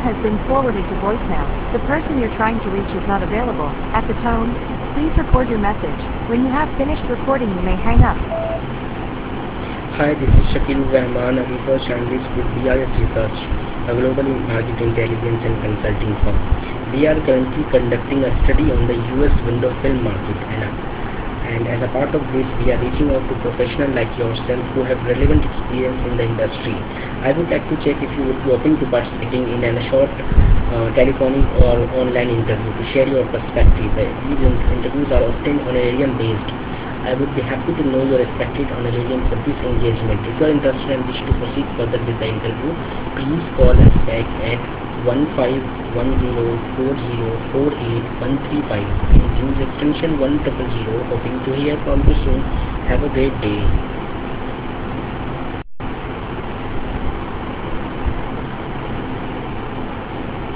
has been forwarded to voicemail. The person you're trying to reach is not available. At the tone, please record your message. When you have finished recording, you may hang up. Hi, this is Shakil Rahman, a research analyst with BRS Research, a global market intelligence and consulting firm. We are currently conducting a study on the US window film market, and as a part of this, we are reaching out to professionals like yourself who have relevant experience in the industry. I would like to check if you would be open to participating in a short telephonic or online interview to share your perspective. These interviews are often honorarium based. I would be happy to know your expected honorarium for this engagement. If you are interested and wish to proceed further with the interview, please call us back at 1510404813. Please use extension 100. Hoping to hear from you soon. Have a great day.